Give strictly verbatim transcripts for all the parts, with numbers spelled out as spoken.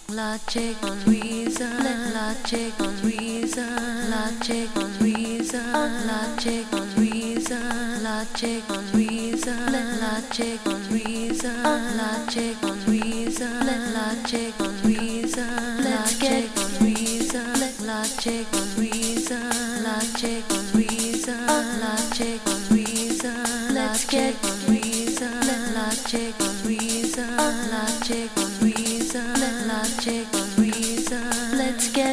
Logic on reason, logic on reason, logic on reason, logic on reason, logic on reason, logic on reason, logic on reason, logic on reason, logic on reason, logic on reason, logic on reason, logic on reason, let's get on reason, logic on reason, logic on reason, logic on reason, let's get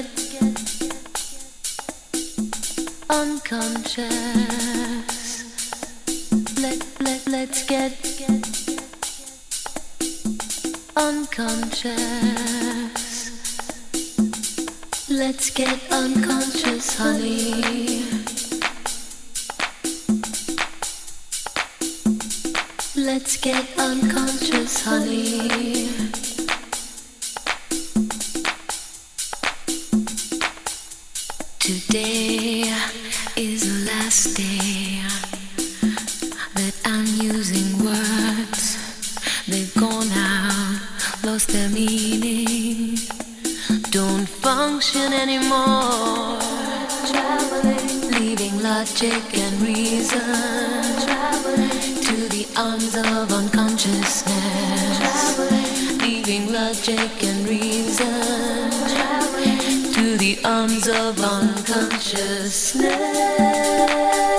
unconscious. Let let let's get unconscious. Let's get unconscious, honey. Let's get unconscious, honey. Today is the last day that I'm using words. They've gone out, lost their meaning, don't function anymore. Traveling, leaving logic and reason, traveling to the arms of unconsciousness. Traveling, leaving logic and reason, traveling to the arms of unconsciousness.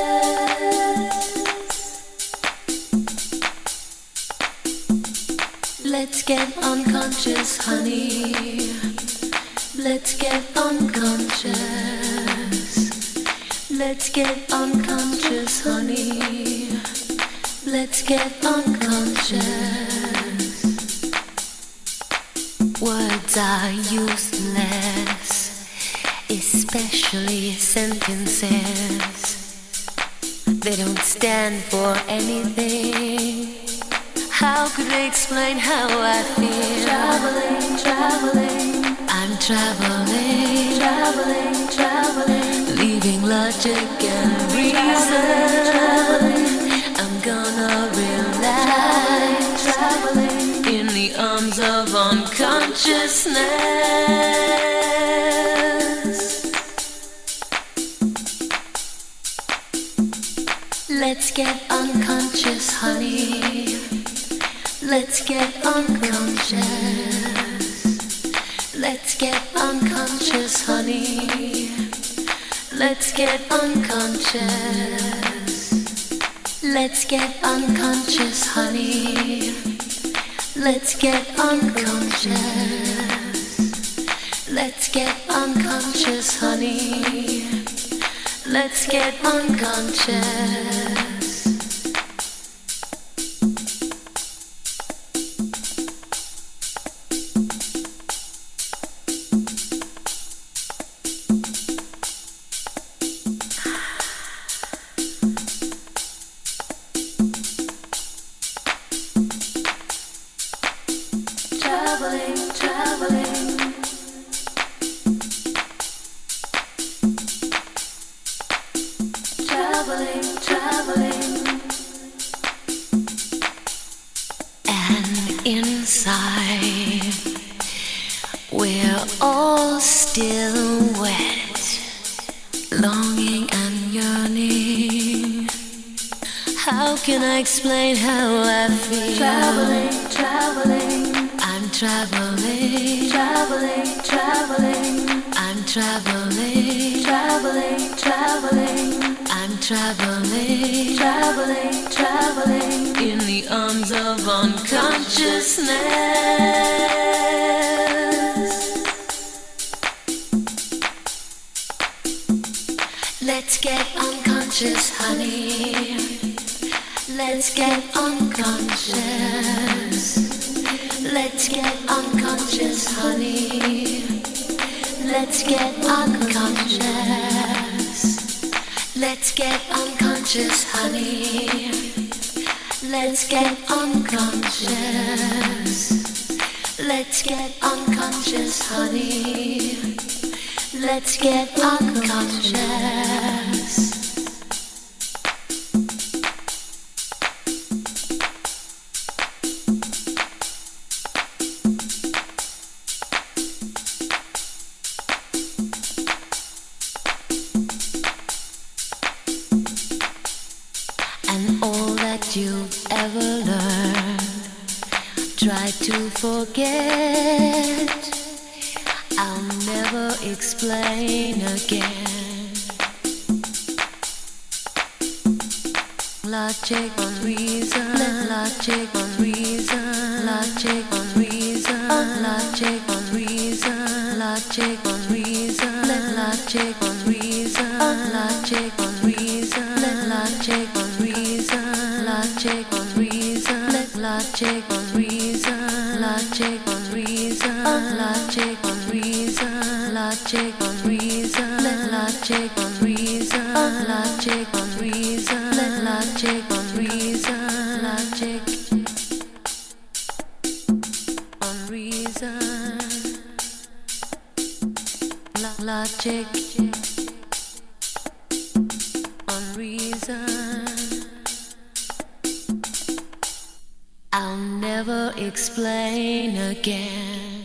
Let's get unconscious, honey. Let's get unconscious. Let's get unconscious, honey. Let's get unconscious. Words are useless, especially sentences. They don't stand for anything. How could they explain how I feel? Traveling, traveling, I'm traveling, traveling, traveling, leaving logic and reason. Traveling, I'm gonna realize, traveling, in the arms of unconsciousness. Let's get unconscious, honey. Let's get unconscious. Let's get unconscious, honey. Let's get unconscious. Let's get unconscious, honey. Let's get unconscious. Let's get unconscious, honey. Let's get unconscious. Traveling, traveling, traveling, traveling, and inside we're all still wet, longing and yearning. How can I explain how I feel? Traveling, traveling, I'm traveling, traveling, traveling, I'm traveling, traveling, traveling, I'm traveling, traveling, traveling, in the arms of unconsciousness. Let's get unconscious, honey. Let's get unconscious. Let's get unconscious, honey. Let's get unconscious. Let's get unconscious, honey. Let's get unconscious. Let's get unconscious, honey. Let's get unconscious. ever learned. Try to forget, I'll never explain again. Logic on reason, logic on reason, logic on reason, logic on reason, logic on reason, logic on reason, logic on reason, logic on reason, logic on reason, logic on reason, logic on reason, logic on reason, logic on reason, logic on reason, logic on reason, logic on reason, logic on reason, logic on reason. I'll never explain again.